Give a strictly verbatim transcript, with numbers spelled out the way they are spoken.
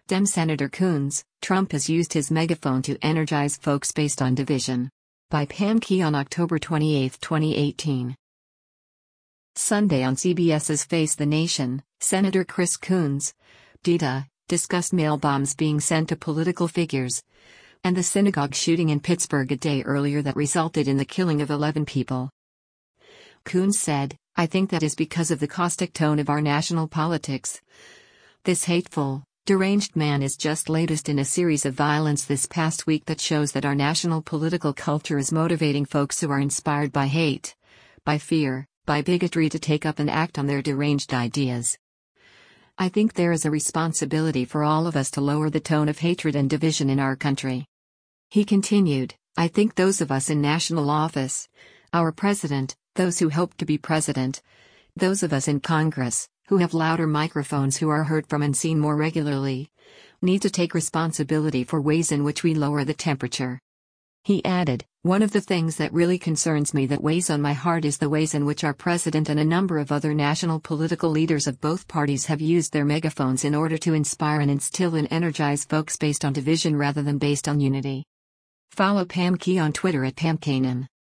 Dem Senator Coons, Trump has used his megaphone to energize folks based on division. By Pam Key on October twenty-eighth, twenty eighteen. Sunday on CBS's Face the Nation, Senator Chris Coons, D A, discussed mail bombs being sent to political figures, and the synagogue shooting in Pittsburgh a day earlier that resulted in the killing of eleven people. Coons said, "I think that is because of the caustic tone of our national politics. This hateful, deranged man is just latest in a series of violence this past week that shows that our national political culture is motivating folks who are inspired by hate, by fear, by bigotry to take up and act on their deranged ideas. I think there is a responsibility for all of us to lower the tone of hatred and division in our country." He continued, "I think those of us in national office, our president, those who hope to be president, those of us in Congress, who have louder microphones who are heard from and seen more regularly, need to take responsibility for ways in which we lower the temperature." He added, "One of the things that really concerns me that weighs on my heart is the ways in which our president and a number of other national political leaders of both parties have used their megaphones in order to inspire and instill and energize folks based on division rather than based on unity." Follow Pam Key on Twitter at Pam Kanan.